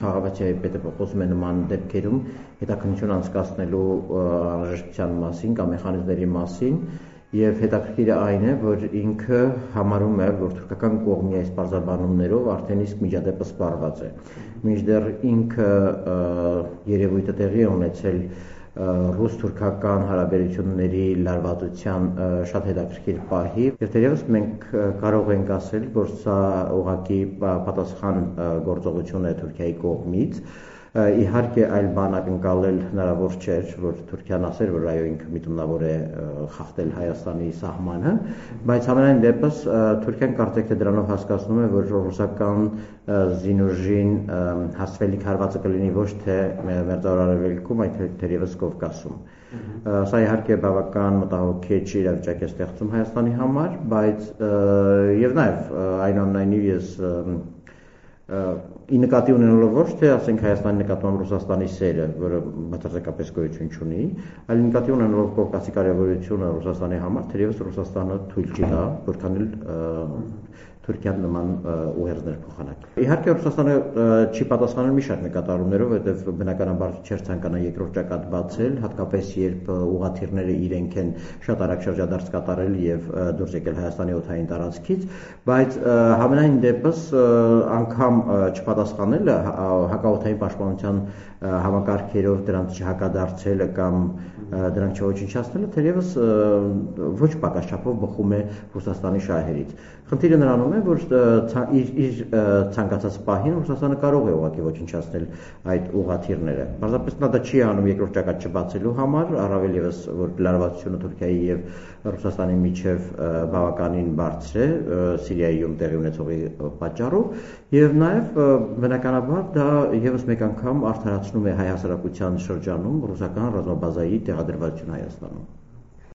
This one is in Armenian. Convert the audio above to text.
Քաղաքացիայի պետը խոսում է նման դեպքերում հետաքննություն անցկացնելու անհրաժեշտության մասին կամ մեխանիզմների մասին եւ հետաքրքիրը այն է, որ ինքը համարում է, որ թուրքական կողմի այս բարձրաբանումներով արդեն իսկ միջադեպը սպառված է։ Մինչդեռ ինքը երևույթը տեղի է ունեցել ռուս-թուրքական հարաբերությունների լարվածության շատ հետաքրքիր պահի, եւ թերևս մենք կարող ենք ասել, որ սա ուղղակի պատասխան գործողություն է Թուրքիայի կողմից։ Իհարկե այլ բան ակնկալել հնարավոր չէր, որ Թուրքիան ասեր, որ այո ինքը միտումնավոր է խախտել Հայաստանի սահմանը, բայց համենայն դեպս Թուրքիան կարծեք թե դրանով հասկացնում է, որ ռուսական զինուժին հասցվելիք հարվածը կլինի ոչ թե Մերձավոր Արևելքում, այլ թերևս Կովկասում։ Սա իհարկե բավական մտահոգիչ իրավիճակ է ստեղծում Հայաստանի համար, բայց եւ նաեւ այնուամենայնիվ ես ի նկատի ունենալով ոչ թե ասենք Հայաստանի նկատմամբ Ռուսաստանի սերը, որը բացարձակապես գոյություն չունի, այլ նկատի ունենալով Կովկասի կարևորությունը Ռուսաստանի համար, թերևս Ռուսաստանը թույլ չի տա, որքան էլ Թուրքիան նման ուղերձներ փոխանակ։ Իհարկե Ռուսաստանը չի պատասխանել մի շարք նկատառումներով, որովհետև բնականաբար չէր ցանկանա երկրորդ ճակատ բացել, հատկապես երբ ուղղաթիռները իրենք են շատ արագ շրջադարձ կատարել եւ դուրս եկել Հայաստանի օդային տարածքից, բայց համենայն դեպս անգամ չպատասխանելը հակաօդային պաշտպանության համակարգերով դրանց չհակադարձելը կամ դրանք չոչնչացնելը թերևս ոչ պակաս չափով բխում է Ռուսաստանի շահերից։ Խնդիրը նրանում է, որ իր ցանկացած պահին Ռուսաստանը կարող է ուղղակի ոչնչացնել այդ ուղղաթիռները։ Պարզապես նա դա չի անում երկրորդ ճակատ չբացելու համար, առավել ևս որ լարվածությունը Թուրքիայի եւ Ռուսաստանի միջև բավականին բարձր է Սիրիայում տեղի ունեցողի պատճառով, եւ նաեւ բնականաբար դա եւս մեկ անգամ արդարացնում է հայ հասարակության շրջանում ռուսական ռազմաբազայի տեղադրվածությունը Հայաստանում։